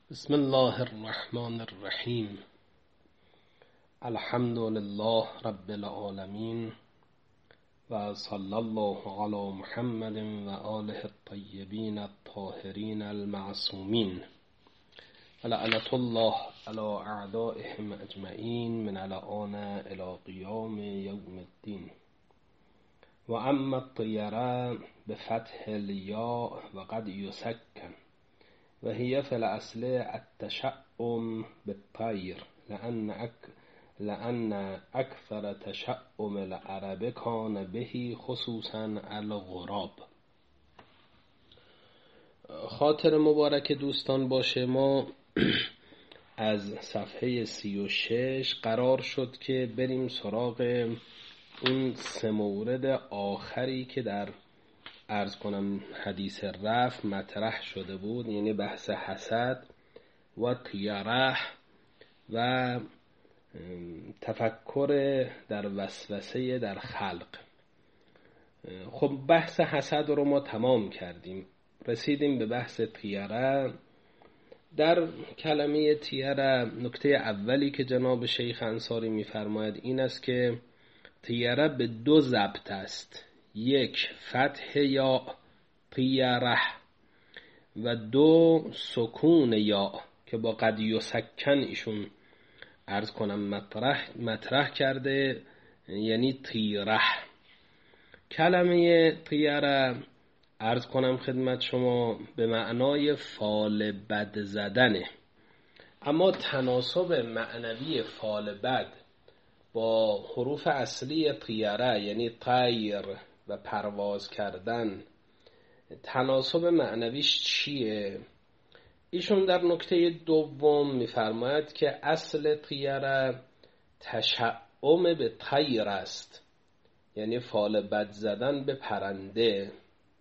بسم الله الرحمن الرحیم. الحمد لله رب العالمین و صلی الله علی محمد و آله الطیبین الطاهرین المعصومین و لعنة الله علی اعدائهم اجمعین من الآن الی قیام یوم الدین. و اما الطیره بفتح الیاء و قد یسکن و هي في الأصل التشأم بالطير لأن أكثر تشأم العرب كان به خصوصا الغراب. خاطر مبارک دوستان باشه، ما از صفحه 36 قرار شد که بریم سراغ اون سه مورد آخری که در عرض کنم حدیث رفع مطرح شده بود، یعنی بحث حسد و طیره و تفکر در وسوسه در خلق. خب بحث حسد رو ما تمام کردیم، رسیدیم به بحث طیره. در کلمه طیره نکته اولی که جناب شیخ انصاری می‌فرماید این است که طیره به دو ضبط است، یک فتح یا طیره و دو سکون یا که با قد یسکن ایشون عرض کنم مطرح کرده، یعنی طیره. کلمه طیره عرض کنم خدمت شما به معنای فال بد زدنه، اما تناسب معنوی فال بد با حروف اصلی طیره یعنی طیر و پرواز کردن، تناسب معنویش چیه؟ ایشون در نکته دوم میفرماید که اصل طیره تشعم به طیر است، یعنی فال بد زدن به پرنده.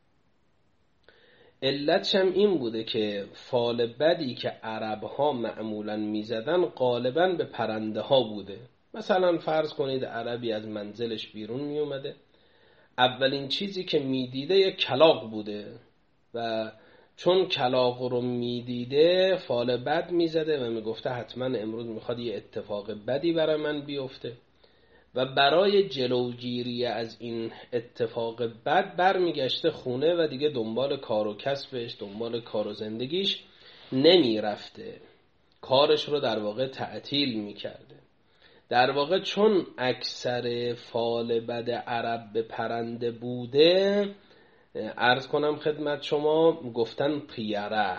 علتش هم این بوده که فال بدی که عرب ها معمولا میزدن غالبا به پرنده ها بوده. مثلا فرض کنید عربی از منزلش بیرون می اومده، اولین چیزی که می دیده یک کلاغ بوده و چون کلاغ رو می دیده فال بد می زده و می گفته حتما امروز می خواد یه اتفاق بدی برای من بیفته و برای جلوگیری از این اتفاق بد برمی گشته خونه و دیگه دنبال کار و کسبش، دنبال کار و زندگیش نمی رفته، کارش رو در واقع تعطیل می کرده. در واقع چون اکثر فال بد عرب به پرنده بوده، عرض کنم خدمت شما گفتن طیره.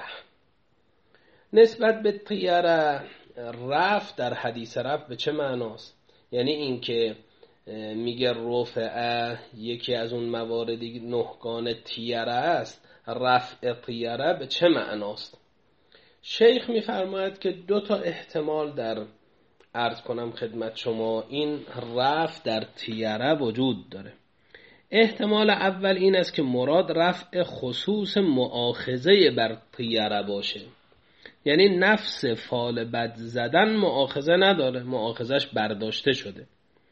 نسبت به طیره رفع در حدیث رفع به چه معناست؟ یعنی این که میگه رفعه یکی از اون مواردی نهگان طیره است، رفع طیره به چه معناست؟ شیخ میفرماید که دو تا احتمال در عرض کنم خدمت شما این رفع در طیره وجود داره. احتمال اول این است که مراد رفع خصوص مؤاخذه بر طیره باشه، یعنی نفس فال بد زدن مؤاخذه نداره، مؤاخذش برداشته شده.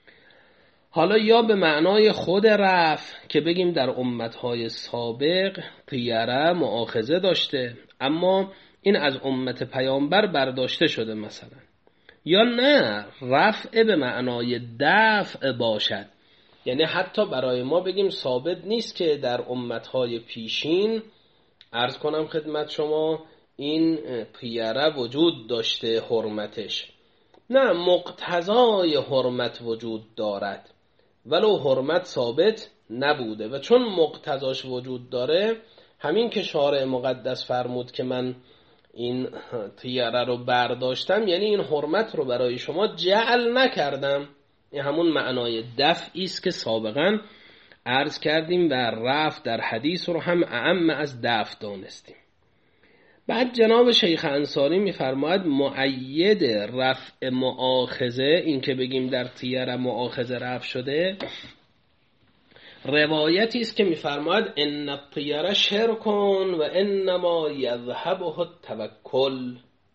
حالا یا به معنای خود رفع که بگیم در امتهای سابق طیره مؤاخذه داشته اما این از امت پیامبر برداشته شده مثلا، یا نه رفع به معنای دفع باشد، یعنی حتی برای ما بگیم ثابت نیست که در امتهای پیشین عرض کنم خدمت شما این طیره وجود داشته حرمتش، نه مقتضای حرمت وجود دارد ولو حرمت ثابت نبوده و چون مقتضاش وجود داره همین که شارع مقدس فرمود که من این طیره رو برداشتم، یعنی این حرمت رو برای شما جعل نکردم. این همون معنای دفعی است که سابقا عرض کردیم و رفع در حدیث رو هم اعم از دفع دانستیم. بعد جناب شیخ انصاری میفرماید مؤید رفع مؤاخذه، این که بگیم در طیره مؤاخذه رفع شده، روایتی است که میفرماید ان الطیره شرکون و انما یذهبه التوکل.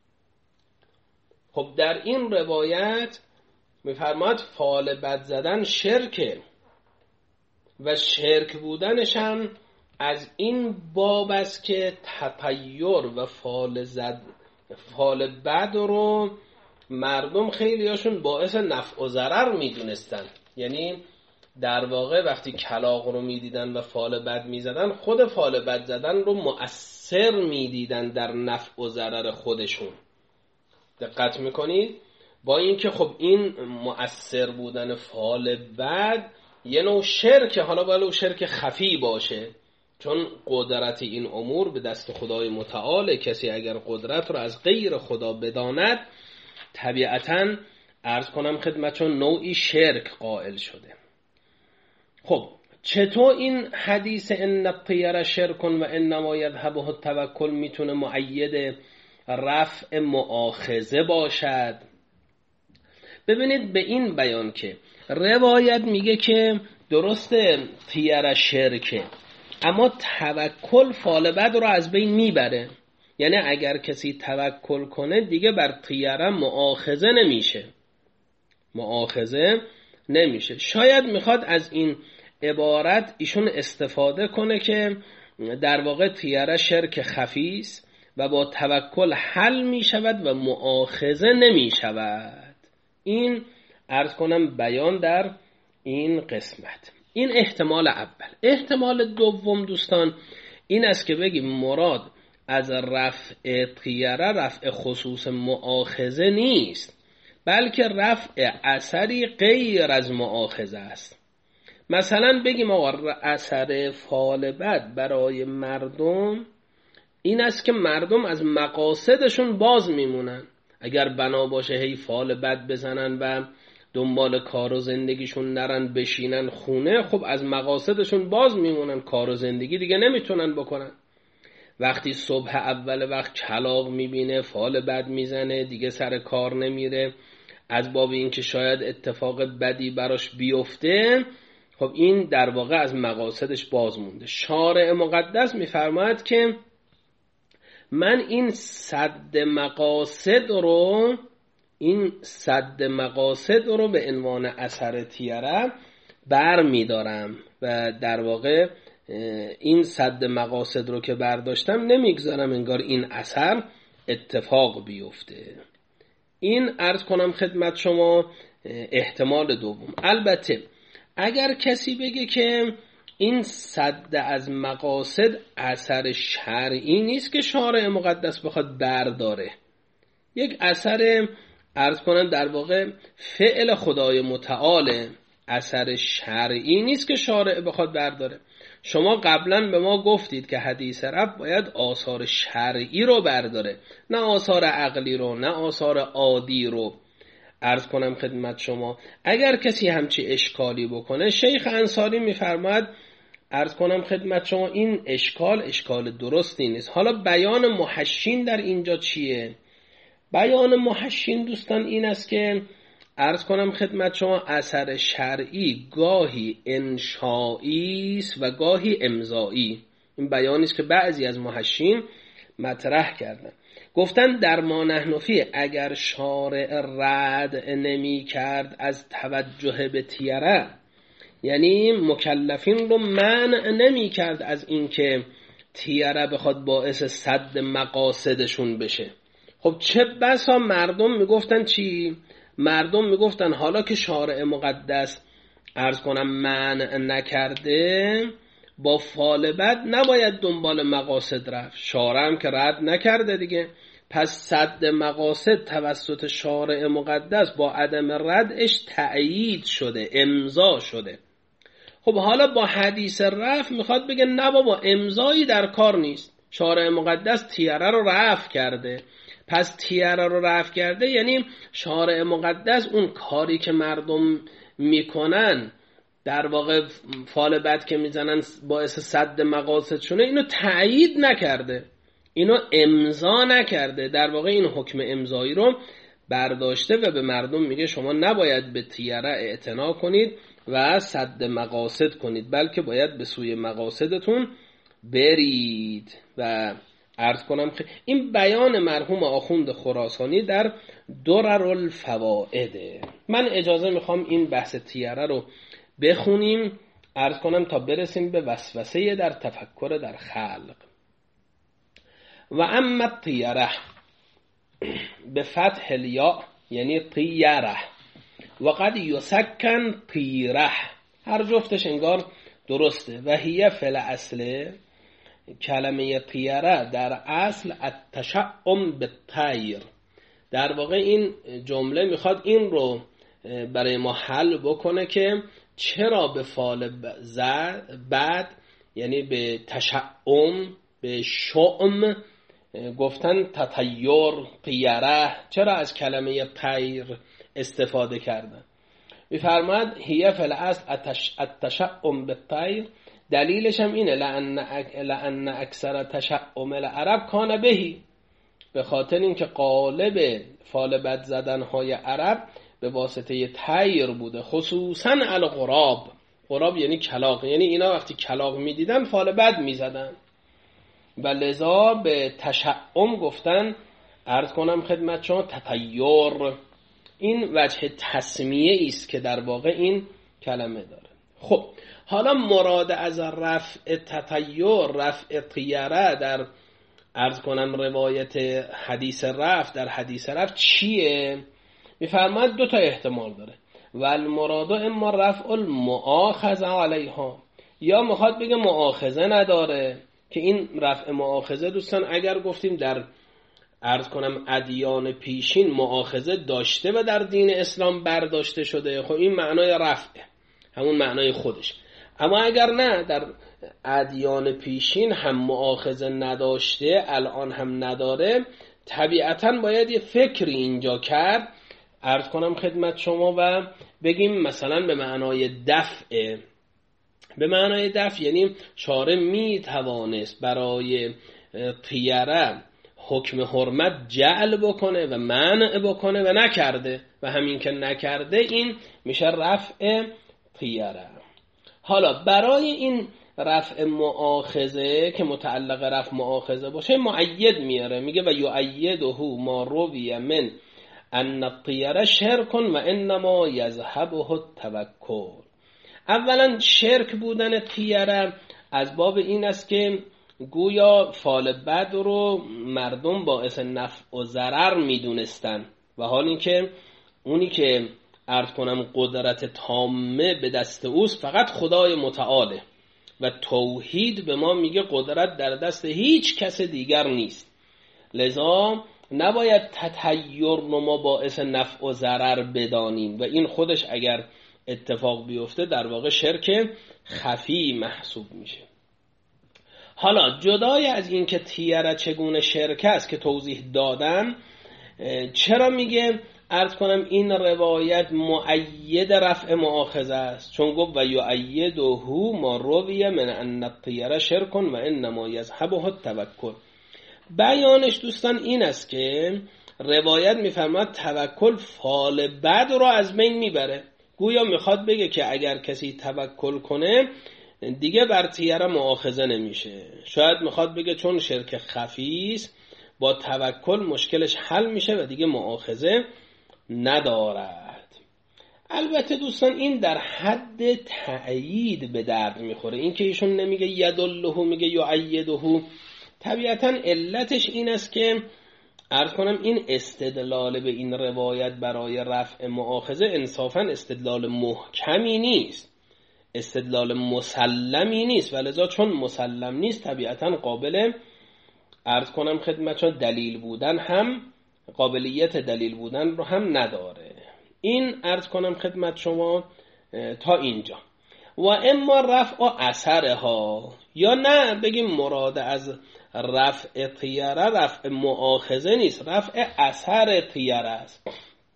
خب در این روایت میفرماید فال بد زدن شرکه و شرک بودنش هم از این باب است که تطیر و فال فال بد رو مردم خیلی هاشون باعث نفع و ضرر میدونستن. یعنی در واقع وقتی کلاغ رو میدیدن و فال بد میزدن، خود فال بد زدن رو مؤثر میدیدن در نفع و ضرر خودشون. دقت میکنید؟ با اینکه خب این مؤثر بودن فال بد یه نوع شرک، حالا باید شرک خفی باشه، چون قدرت این امور به دست خدای متعال. کسی اگر قدرت رو از غیر خدا بداند، طبیعتاً عرض کنم خدمتشون نوعی شرک قائل شده. خب چطور این حدیث ان الطیر شرک و انما یذهبه التوکل میتونه مؤید رفع مؤاخذه باشد؟ ببینید به این بیان که روایت میگه که درسته طیر شرکه، اما توکل فال بد رو از بین میبره. یعنی اگر کسی توکل کنه دیگه بر طیره مؤاخذه نمیشه. شاید میخواد از این عبارت ایشون استفاده کنه که در واقع طیره شرک خفی است و با توکل حل میشود و مؤاخذه نمیشود. این عرض کنم بیان در این قسمت. این احتمال اول. احتمال دوم دوستان این است که بگیم مراد از رفع طیره رفع خصوص مؤاخذه نیست، بلکه رفع اثری غیر از مؤاخذه است. مثلا بگیم آقا اثر فال بد برای مردم این است که مردم از مقاصدشون باز میمونن. اگر بنا باشه هی فال بد بزنن و دنبال کار و زندگیشون نرن، بشینن خونه، خب از مقاصدشون باز میمونن، کار و زندگی دیگه نمیتونن بکنن. وقتی صبح اول وقت کلاغ میبینه فال بد میزنه، دیگه سر کار نمیره، از باب این که شاید اتفاق بدی براش بیفته، خب این در واقع از مقاصدش باز مونده. شارع مقدس میفرماید که من این سد مقاصد رو به عنوان اثر طیره بر میدارم و در واقع این سد مقاصد رو که برداشتم نمیگذارم انگار این اثر اتفاق بیفته. این عرض کنم خدمت شما احتمال دوم. البته اگر کسی بگه که این سد از مقاصد اثر شرعی نیست که شارع مقدس بخواد برداره، یک اثر عرض کنم در واقع فعل خدای متعال، اثر شرعی نیست که شارع بخواد برداره. شما قبلا به ما گفتید که حدیث رب باید آثار شرعی رو برداره، نه آثار عقلی رو، نه آثار عادی رو. عرض کنم خدمت شما اگر کسی همچی اشکالی بکنه، شیخ انصاری میفرماید عرض کنم خدمت شما این اشکال درستی نیست. حالا بیان محشین در اینجا چیه؟ بیان محشین دوستان این است که عرض کنم خدمت شما اثر شرعی گاهی انشائی است و گاهی امضایی. این بیانی است که بعضی از محشین مطرح کردن. گفتن در ما نحن فیه اگر شارع رد نمی کرد از توجه به طیره، یعنی مکلفین رو منع نمی کرد از اینکه طیره بخواد باعث سد مقاصدشون بشه، خب چه بسا مردم میگفتن چی؟ مردم میگفتن حالا که شارع مقدس عرض کنم منع نکرده، با فال بد نباید دنبال مقاصد رفت. شارع هم که رد نکرده دیگه، پس سد مقاصد توسط شارع مقدس با عدم ردش تأیید شده، امضا شده. خب حالا با حدیث رفع میخواد بگه نه بابا امضایی در کار نیست، شارع مقدس طیره رو رفع کرده. پس طیره رو رفع کرده یعنی شارع مقدس اون کاری که مردم میکنن در واقع فال بد که میزنن باعث سد مقاصد شونه، اینو تأیید نکرده، اینو امضا نکرده. در واقع این حکم امضایی رو برداشته و به مردم میگه شما نباید به طیره اعتنا کنید و سد مقاصد کنید، بلکه باید به سوی مقاصدتون برید. و عرض کنم این بیان مرحوم آخوند خراسانی در دررالفوائده. من اجازه میخوام این بحث طیره رو بخونیم، عرض کنم تا برسیم به وسوسه در تفکر در خلق. و اما الطیره به فتح الیا یعنی طیره و قد یسکن طیره، هر جفتش انگار درسته. و هیه فل اصل، کلمه طیره در اصل التشعم بالطیر. در واقع این جمله میخواد این رو برای ما حل بکنه که چرا به فال بعد یعنی به تشعم، به شعم گفتن تطیر، طیره، چرا از کلمه طیر استفاده کردن. میفرماد هیه فی الاصل التشعم بالطیر، دلیلش هم اینه لأن اکثر تشعم العرب کان بهی، به خاطر اینکه غالب فال بد زدنهای عرب به واسطه طیر بوده، خصوصا الغراب. غراب یعنی کلاغ، یعنی اینا وقتی کلاغ میدیدن فال بد میزدن و لذا به تشعم گفتن. عرض کنم خدمت شما تطیر، این وجه تسمیه است که در واقع این کلمه داره. خب حالا مراد از رفع تطیر، رفع طیره در عرض کنم روایت حدیث رفع، در حدیث رفع چیه؟ میفرماد دو تا احتمال داره. و المراد اما رفع المؤاخذه علیها، یا میخواد بگه مؤاخذه نداره، که این رفع مؤاخذه دوستان اگر گفتیم در عرض کنم ادیان پیشین مؤاخذه داشته و در دین اسلام برداشته شده، خب این معنای رفع، همون معنای خودش. اما اگر نه در ادیان پیشین هم مؤاخذه نداشته، الان هم نداره، طبیعتاً باید یه فکری اینجا کرد، عرض کنم خدمت شما، و بگیم مثلا به معنای دفع. به معنای دفع یعنی شارع می توانست برای طیره حکم حرمت جعل بکنه و منع بکنه و نکرده، و همین که نکرده این میشه رفع طیره. حالا برای این رفع مؤاخذه که متعلق رفع مؤاخذه باشه مؤید میاره، میگه و یؤیده ما روی من ان الطیره شرک و انما یذهبه التوکل. اولا شرک بودن طیره از باب این است که گویا فال بد رو مردم باعث نفع و ضرر میدونستن، و حال این که اونی که عرض کنم قدرت تامه به دست اوست فقط خدای متعاله، و توحید به ما میگه قدرت در دست هیچ کس دیگر نیست. لذا نباید تطیر رو ما باعث نفع و ضرر بدانیم، و این خودش اگر اتفاق بیفته در واقع شرک خفی محسوب میشه. حالا جدای از این که طیره چگونه شرک است که توضیح دادم، چرا میگه عرض کنم این روایت مؤید رفع مؤاخذه است؟ چون گفت و یؤیده ما روی من ان الطیره شرک و انما یذهبه التوکل. بیانش دوستان این است که روایت میفرماد توکل فال بد رو از بین میبره. گویا میخواد بگه که اگر کسی توکل کنه دیگه بر طیره مؤاخذه نمیشه. شاید میخواد بگه چون شرک خفی است با توکل مشکلش حل میشه و دیگه مؤاخذه ندارد. البته دوستان این در حد تأیید به درد میخوره. این که ایشون نمیگه یدله، میگه یؤیده، طبیعتا علتش این است که عرض کنم این استدلال به این روایت برای رفع مؤاخذه انصافا استدلال محکمی نیست، استدلال مسلمی نیست، ولذا چون مسلم نیست طبیعتا قابل عرض کنم خدمتشون دلیل بودن هم، قابلیت دلیل بودن رو هم نداره. این عرض کنم خدمت شما تا اینجا. و اما رفع اثرها، یا نه بگیم مراد از رفع طیره رفع مؤاخذه نیست، رفع اثر طیره است.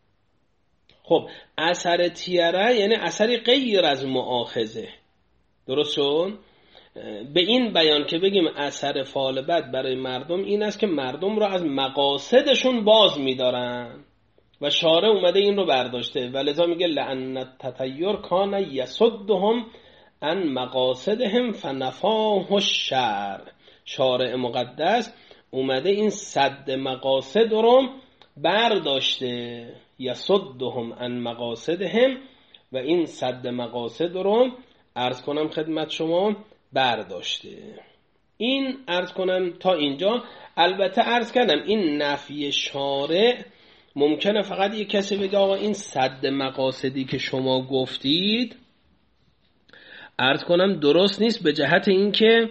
خب اثر طیره یعنی اثری غیر از مؤاخذه، درست شد؟ به این بیان که بگیم اثر فال بد برای مردم این است که مردم را از مقاصدشون باز می‌دارن و شارع اومده این رو برداشته، و لذا میگه لأن التطیر کان یصدهم عن مقاصدهم فنفاه الشرع. شارع مقدس اومده این صد مقاصد رو برداشته، یصدهم عن مقاصدهم، و این صد مقاصد رو عرض کنم خدمت شما برداشته. این عرض کنم تا اینجا. البته عرض کردم این نفی شارع ممکنه فقط یک کسی بگه آقا این سد مقاصدی که شما گفتید عرض کنم درست نیست، به جهت اینکه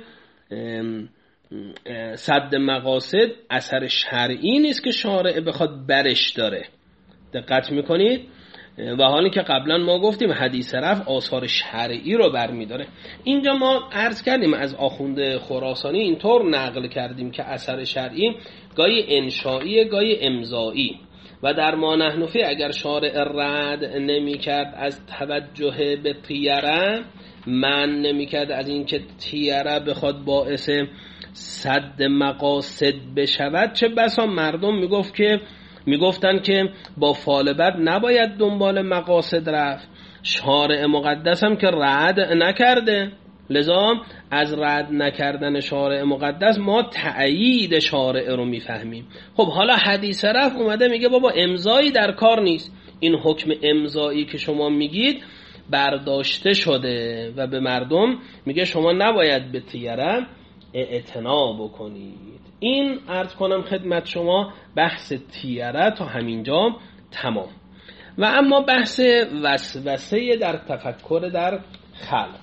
سد مقاصد اثر شرعی نیست که شارع بخواد برش داره. دقت میکنید؟ و حالی که قبلا ما گفتیم حدیث رفع آثار شرعی رو برمیداره. اینجا ما عرض کردیم از آخوند خراسانی اینطور نقل کردیم که اثر شرعی گاهی انشایی گاهی امضایی، و در ما نحنفی اگر شارع رد نمی کرد از توجه به طیره، من نمی کرد از اینکه طیره بخواد باعث سد مقاصد بشود، چه بسا مردم میگفتن که با فال بد نباید دنبال مقاصد رفت. شارع مقدس هم که رد نکرده، لذا از رد نکردن شارع مقدس ما تأیید شارع رو میفهمیم. خب حالا حدیث رفع اومده میگه بابا امضایی در کار نیست، این حکم امضایی که شما میگید برداشته شده و به مردم میگه شما نباید به طیره اعتنا بکنید. این عرض کنم خدمت شما بحث طیره تا همینجا تمام. و اما بحث وسوسه در تفکر در خلق.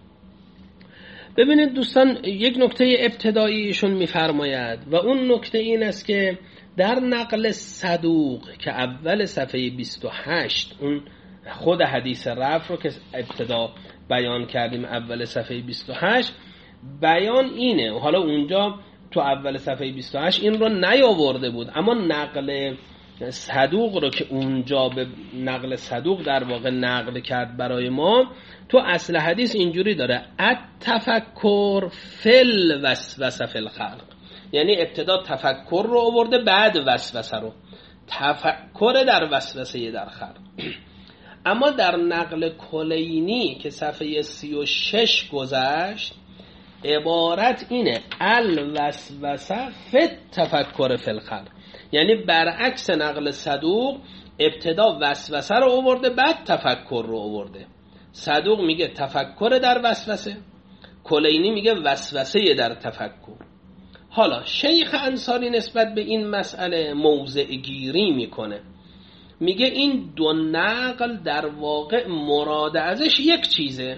ببینید دوستان، یک نکته ابتدایی ایشون میفرماید و اون نکته این است که در نقل صدوق که اول صفحه 28 اون خود حدیث رفع رو که ابتدا بیان کردیم اول صفحه 28 بیان اینه، حالا اونجا تو اول صفحه 28 این رو نیاورده بود، اما نقل صدوق رو که اونجا به نقل صدوق در واقع نقل کرد برای ما، تو اصل حدیث اینجوری داره التفکر فل وسوسه فی الخلق، یعنی ابتدا تفکر رو آورده بعد وسوسه رو، تفکر در وسوسه در خلق. اما در نقل کلینی که صفحه 36 گذشت عبارت اینه الوسوسه فی التفکر فی الخلق، یعنی برعکس نقل صدوق ابتدا وسوسه رو آورده بعد تفکر رو آورده. صدوق میگه تفکر در وسوسه، کلینی میگه وسوسه در تفکر. حالا شیخ انصاری نسبت به این مسئله موضع گیری میکنه، میگه این دو نقل در واقع مراد ازش یک چیزه،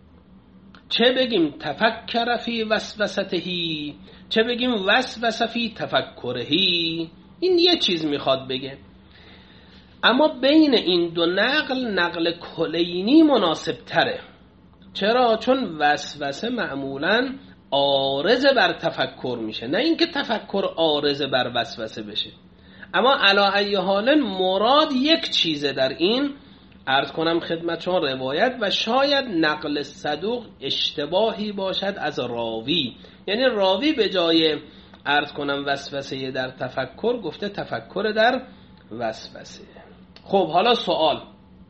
چه بگیم تفکر فی وسوستهی، چه بگیم وسوسه فی تفکرهی، این یه چیز میخواد بگه. اما بین این دو نقل کلینی مناسب تره. چرا؟ چون وسوسه معمولاً عارض بر تفکر میشه، نه اینکه تفکر عارض بر وسوسه بشه. اما علی ای حال مراد یک چیزه در این، عرض کنم خدمت شما روایت و شاید نقل صدوق اشتباهی باشد از راوی، یعنی راوی به جای عرض کنم وسوسه در تفکر گفته تفکر در وسوسه. خب حالا سوال،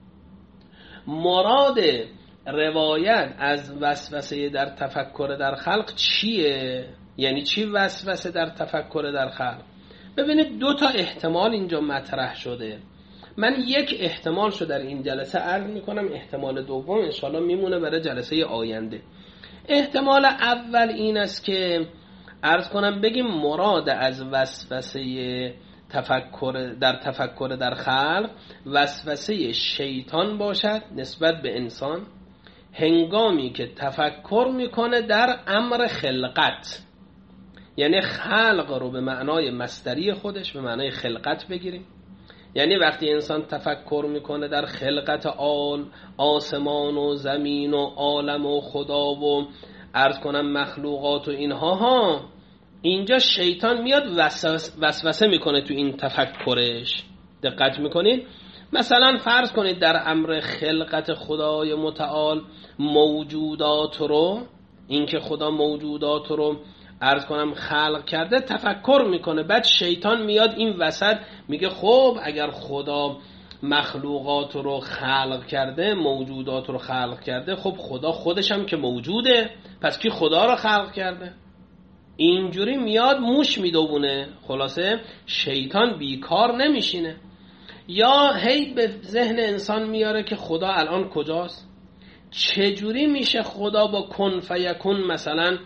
مراد روایت از وسوسه در تفکر در خلق چیه؟ یعنی چی وسوسه در تفکر در خلق؟ ببینید دو تا احتمال اینجا مطرح شده. من یک احتمال شو در این جلسه عرض میکنم، احتمال دوم انشاءالله میمونه برای جلسه آینده. احتمال اول این است که عرض کنم بگیم مراد از وسوسه تفکر در خلق وسوسه شیطان باشد نسبت به انسان هنگامی که تفکر میکنه در امر خلقت، یعنی خلق رو به معنای مصدری خودش به معنای خلقت بگیریم، یعنی وقتی انسان تفکر میکنه در خلقت آسمان و زمین و عالم و خدا و عرض کنم مخلوقات و اینها ها، اینجا شیطان میاد وسوسه میکنه تو این تفکرش. دقت میکنید؟ مثلا فرض کنید در امر خلقت خدای متعال موجودات رو، اینکه خدا موجودات رو عرض کنم خلق کرده تفکر میکنه، بعد شیطان میاد این وسط میگه خب اگر خدا مخلوقات رو خلق کرده موجودات رو خلق کرده، خب خدا خودش هم که موجوده، پس کی خدا رو خلق کرده؟ اینجوری میاد موش میدوونه. خلاصه شیطان بیکار نمیشینه، یا هی به ذهن انسان میاره که خدا الان کجاست، چجوری میشه خدا با کن فیکون مثلا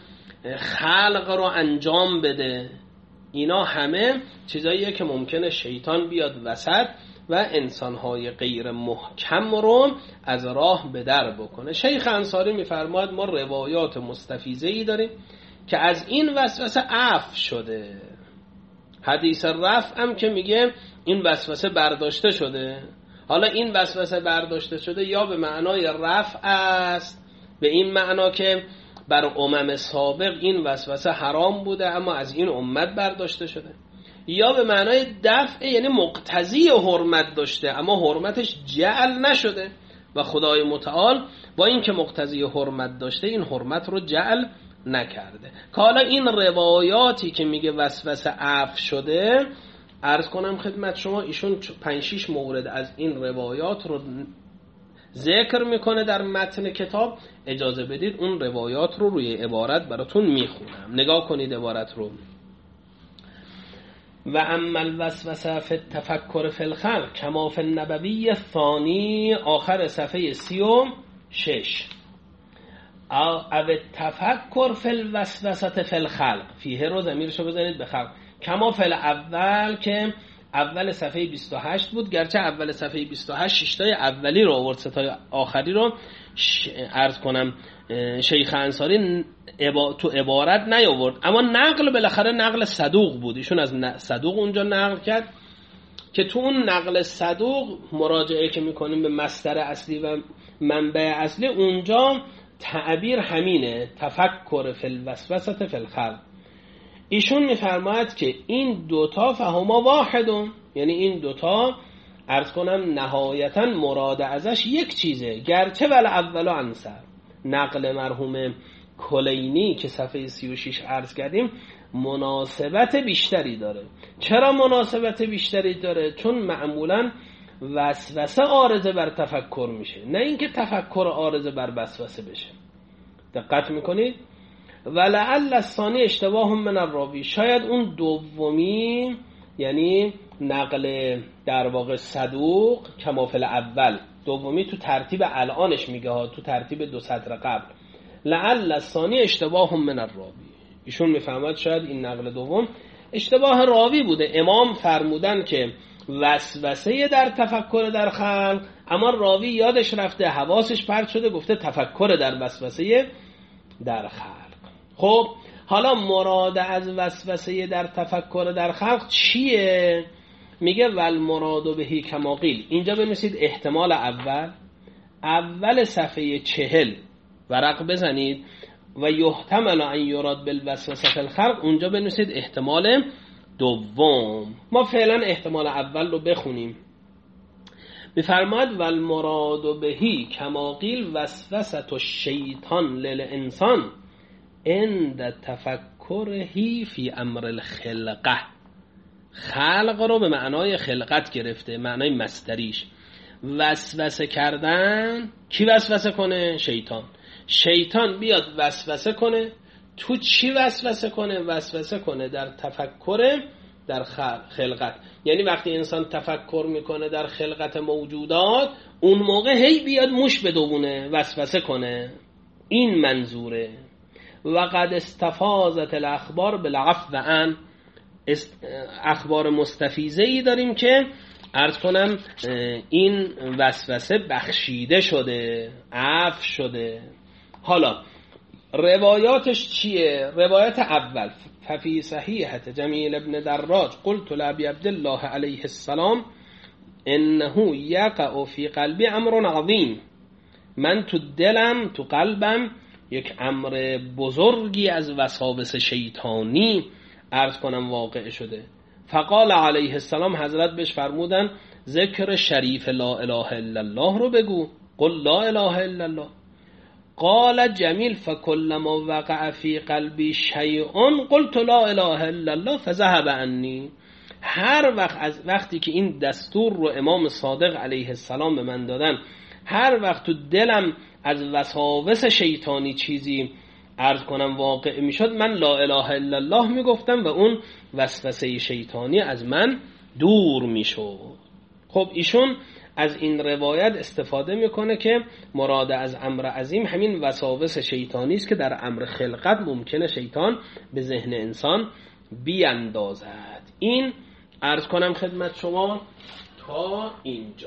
خلق رو انجام بده. اینا همه چیزاییه که ممکنه شیطان بیاد وسط و انسانهای غیر محکم رو از راه به در بکنه. شیخ انصاری میفرماید ما روایات مستفیضه‌ای داریم که از این وسوسه عفو شده. حدیث رفع هم که میگه این وسوسه برداشته شده. حالا این وسوسه برداشته شده یا به معنای رفع است، به این معنا که بر امم سابق این وسوسه حرام بوده اما از این امت برداشته شده، یا به معنای دفع یعنی مقتضی حرمت داشته اما حرمتش جعل نشده و خدای متعال با این که مقتضی حرمت داشته این حرمت رو جعل نکرده. که حالا این روایاتی که میگه وسوسه عفو شده، عرض کنم خدمت شما ایشون 5-6 مورد از این روایات رو ذکر میکنه در متن کتاب. اجازه بدید اون روایات رو روی عبارت براتون میخونم، نگاه کنید عبارت رو. و اما الوسوسه فی التفکر فی الخلق کما فی النبوی الثانی، آخر صفحه 36. او التفکر فی الوسوسه فی الخلق، فیه رو ضمیرشو بزنید به خلق، کما فی الاول که اول صفحه 28 بود، گرچه اول صفحه 28 شیشتای اولی رو آورد، ستای آخری رو عرض کنم شیخ انصاری تو عبارت نیاورد، اما نقل بالاخره نقل صدوق بود، ایشون از صدوق اونجا نقل کرد که تو اون نقل صدوق مراجعه که میکنیم به مصدر اصلی و منبع اصلی، اونجا تعبیر همینه، تفکر فی الوسوسه فی الخلق. ایشون میفرماید که این دوتا فهما واحدون، یعنی این دوتا عرض کنم نهایتا مراد ازش یک چیزه، گرچه ول اولو انصر. نقل مرحوم کلینی که صفحه 36 عرض کردیم مناسبت بیشتری داره. چرا مناسبت بیشتری داره؟ چون معمولا وسوسه عارضه بر تفکر میشه، نه اینکه تفکر عارضه بر وسوسه بشه. دقت میکنید؟ ولعل الثانی اشتباه من الراوی، شاید اون دومی یعنی نقل در واقع صدوق کما فی الاول، دومی تو ترتیب الانش میگه ها، تو ترتیب 2 سطر قبل، لعل الثانی اشتباه من الراوی. ایشون میفهمد شاید این نقل دوم اشتباه راوی بوده. امام فرمودن که وسوسه در تفکر در خلق، اما راوی یادش رفته، حواسش پرت شده، گفته تفکر در وسوسه در خلق. خب حالا مراد از وسوسه در تفکر در خلق چیه؟ میگه ول مراد بهی کما قیل. اینجا بنویسید احتمال اول صفحه 40 ورق بزنید و یحتمل ان یراد بالوسوسه فی الخلق، اونجا بنویسید احتمال دوم. ما فعلا احتمال اول رو بخونیم. میفرماید ول مراد بهی کما قیل وسوسه الشیطان للانسان عند تفکرهی فی امر الخلقه. خلق رو به معنای خلقت گرفته، معنای مصدریش. وسوسه کردن، کی وسوسه کنه؟ شیطان. شیطان بیاد وسوسه کنه. تو چی وسوسه کنه؟ وسوسه کنه در تفکر در خلقت. یعنی وقتی انسان تفکر میکنه در خلقت موجودات، اون موقع هی بیاد موش بدونه، وسوسه کنه. این منظوره. و قد استفاضت الاخبار بالعفو عن، اخبار مستفیضه‌ای داریم که عرض کنم این وسوسه بخشیده شده، عفو شده. حالا روایاتش چیه؟ روایت اول ففی صحیحة جمیل ابن دراج قلت لابی عبدالله علیه السلام انه یقع فی قلبی امر عظیم، من تو دلم تو قلبم یک امر بزرگی از وساوس شیطانی عرض کنم واقع شده. فقال علیه السلام، حضرت بهش فرمودن ذکر شریف لا اله الا الله رو بگو، قل لا اله الا الله. قال جمیل فکلما وقع فی قلبی شیء قلت لا اله الا الله فذهب عنی. هر وقت از وقتی که این دستور رو امام صادق علیه السلام به من دادن، هر وقت تو دلم از وساوس شیطانی چیزی عرض کنم واقع میشد، من لا اله الا الله میگفتم و اون وسوسه شیطانی از من دور میشد. خب ایشون از این روایت استفاده میکنه که مراد از امر عظیم همین وساوس شیطانی است که در امر خلقت ممکنه شیطان به ذهن انسان بیاندازد. این عرض کنم خدمت شما تا اینجا.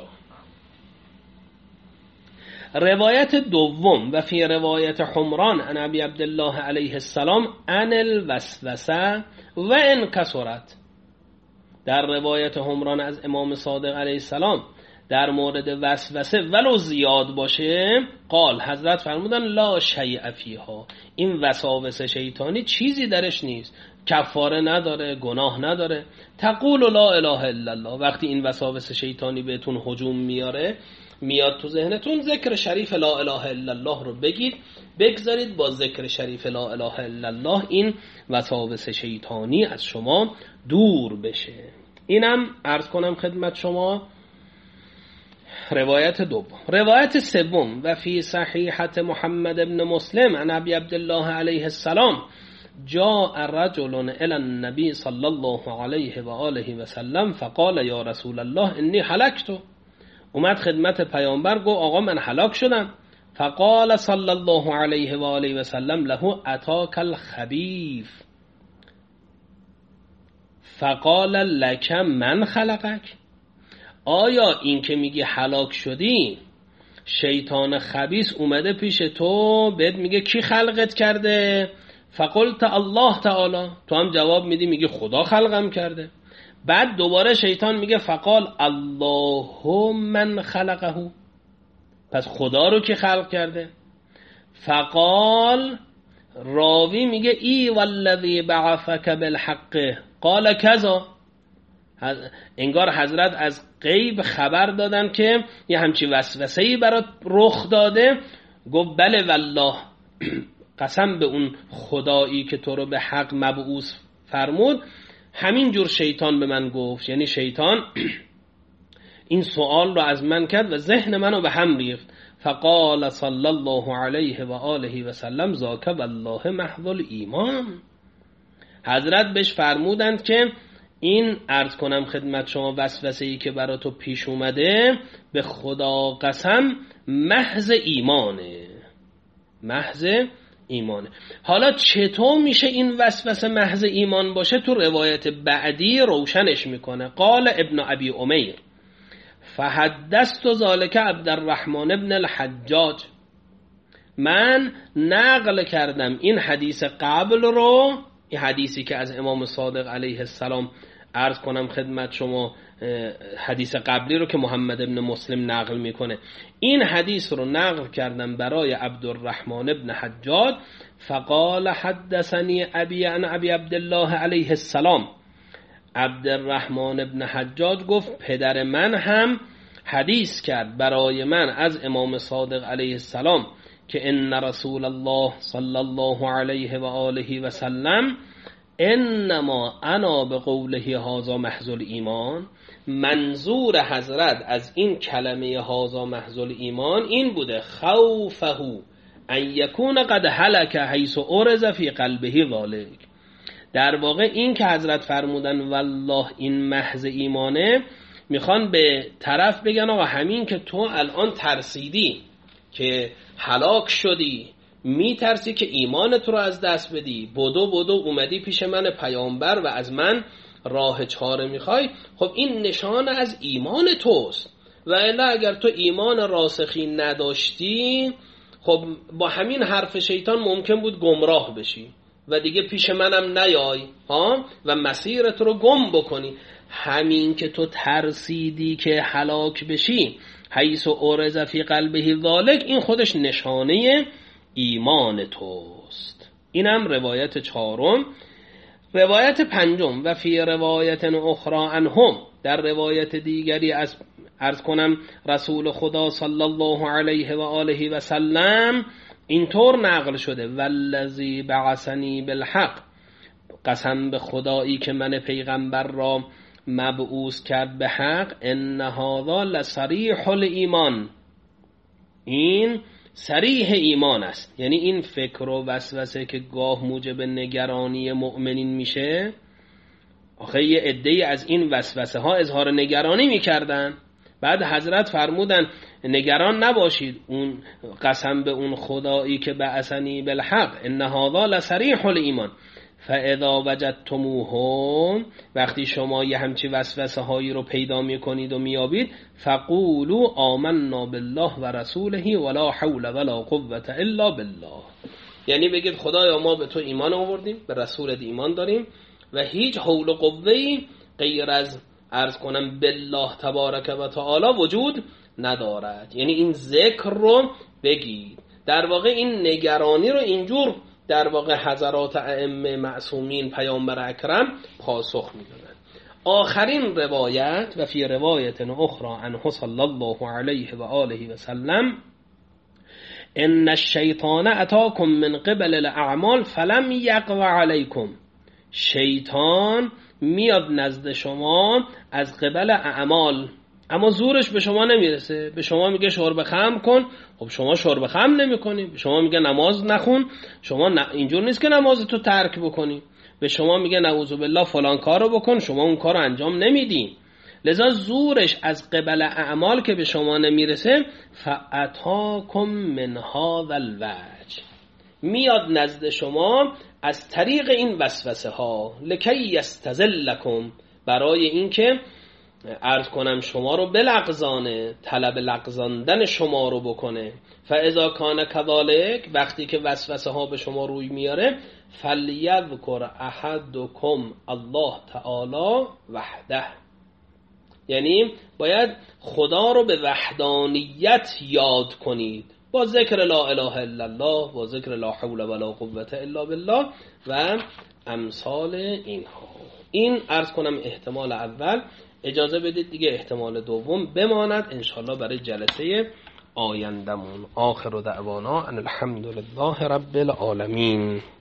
روایت دوم و فی روایت حمران عن ابی عبدالله علیه السلام عن الوسوسه و ان کثرت. در روایت حمران از امام صادق علیه السلام در مورد وسوسه ولو زیاد باشه، قال حضرت فرمودن لا شیء فیها، این وساوس شیطانی چیزی درش نیست، کفاره نداره، گناه نداره. تقول لا اله الا الله، وقتی این وساوس شیطانی بهتون هجوم میاد تو ذهنتون، ذکر شریف لا اله الا الله رو بگید، بگذارید با ذکر شریف لا اله الا الله این وساوس شیطانی از شما دور بشه. اینم عرض کنم خدمت شما روایت دوم. روایت سوم و فی صحیحة محمد بن مسلم عن ابی عبدالله علیه السلام جاء رجل الى النبی صلی الله علیه و آله و سلم فقال یا رسول الله انی هلکت. اومد خدمت پیامبر گفت آقا من هلاک شدم. فقال صلی الله علیه و آله و سلم له اتاک الخبیث فقال لک من خلقک. آیا این که میگی هلاک شدی شیطان خبیث اومده پیش تو بهت میگه کی خلقت کرده؟ فقلت الله تعالی، تو هم جواب میدی میگی خدا خلقم کرده. بعد دوباره شیطان میگه فقال الله من خلقه، پس خدا رو که خلق کرده. فقال راوی میگه ای والذی بعثک بالحق قال کذا، انگار حضرت از غیب خبر دادن که یه همچی وسوسه‌ای برات رخ داده. گفت بله والله، قسم به اون خدایی که تو رو به حق مبعوث فرمود، همین جور شیطان به من گفت. یعنی شیطان این سوال رو از من کرد و ذهن منو به هم ریخت. فقال صلی الله علیه و آله و سلم ذاک والله محض الایمان. حضرت بهش فرمودند که این عرض کنم خدمت شما وسوسه‌ای که برای تو پیش اومده به خدا قسم محض ایمانه، محض ایمانه. حالا چطور میشه این وسوسه محض ایمان باشه؟ تو روایت بعدی روشنش میکنه. قال ابن ابی امیر فحدثت ذلك عبد الرحمن ابن الحجاج، من نقل کردم این حدیث قبل رو، این حدیثی که از امام صادق علیه السلام عرض کنم خدمت شما، حدیث قبلی رو که محمد ابن مسلم نقل میکنه، این حدیث رو نقل کردم برای عبدالرحمن ابن حجاج. فقال حدثنی ابی عن ابی عبدالله علیه السلام، عبدالرحمن ابن حجاج گفت پدر من هم حدیث کرد برای من از امام صادق علیه السلام که ان رسول الله صلی الله علیه و آله و سلم انما انا بقوله هذا محض الایمان. منظور حضرت از این کلمه هذا محض الایمان این بوده خوفه ان یکون قد هلک حیث ارز فی قلبه ذلک. در واقع این که حضرت فرمودن والله این محض ایمانه، میخوان به طرف بگن آقا همین که تو الان ترسیدی که هلاک شدی، میترسی که ایمانت رو از دست بدی، بدو اومدی پیش من پیامبر و از من راه چاره میخوای، خب این نشان از ایمان توست. و الا اگر تو ایمان راسخی نداشتی، خب با همین حرف شیطان ممکن بود گمراه بشی و دیگه پیش منم نیای و مسیرت رو گم بکنی. همین که تو ترسیدی که هلاک بشی حیث ارز فی قلبه ذالک، این خودش نشانه ایمان توست. اینم روایت چهارم. روایت پنجم و فی روایت اخرى عنهم، در روایت دیگری از عرض کنم رسول خدا صلی الله علیه و آله و سلم اینطور نقل شده والذی بعثنی بالحق، قسم به خدایی که من پیغمبر را مبعوث کرد به حق، ان هذا لصریح الایمان، این صریح ایمان است. یعنی این فکر و وسوسه که گاه موجب نگرانی مؤمنین میشه، آخه یه عده‌ای از این وسوسه ها اظهار نگرانی میکردن، بعد حضرت فرمودن نگران نباشید، اون قسم به اون خدایی که بعثنی بالحق ان هذا لصریح الایمان فاذا وجدتموهم، وقتی شما یه همچی وسوسه هایی رو پیدا میکنید و میابید، فقولوا آمنا بالله و رسوله ولا حول ولا قوة الا بالله، یعنی بگید خدایا ما به تو ایمان آوردیم، به رسولت ایمان داریم و هیچ حول و قوه‌ای غیر از عرض کنم بالله تبارک و تعالی وجود ندارد. یعنی این ذکر رو بگید. در واقع این نگرانی رو اینجور در واقع حضرات ائمه معصومین پیامبر اکرم پاسخ میدادن. آخرین روایت و فی روایت اخرى عنه صلی الله علیه و آله و سلم ان الشیطان اتاکم من قبل الاعمال فلم یقو علیکم، شیطان میاد نزد شما از قبل اعمال، اما زورش به شما نمیرسه. به شما میگه شرب خمر کن، خب شما شرب خمر نمیکنی. به شما میگه نماز نخون، شما اینجور نیست که نماز تو ترک بکنی. به شما میگه نعوذ بالله فلان کارو بکن، شما اون کارو انجام نمیدی. لذا زورش از قبل اعمال که به شما نمیرسه، فاتاکم من هذا الوجه، میاد نزد شما از طریق این وسوسه ها، لکی یستزلکم، برای اینکه عرض کنم شما رو بلغزانه، طلب لغزاندن شما رو بکنه. فاذا کان کذالک، وقتی که وسوسه ها به شما روی میاره، فلیذکر احدکم الله تعالی وحده، یعنی باید خدا رو به وحدانیت یاد کنید با ذکر لا اله الا الله، با ذکر لا حول ولا قوة الا بالله و امثال اینها. این عرض کنم احتمال اول. اجازه بدید دیگه احتمال دوم بماند انشاءالله برای جلسه آیندمون. آخر دعوانا ان الحمد لله رب العالمین.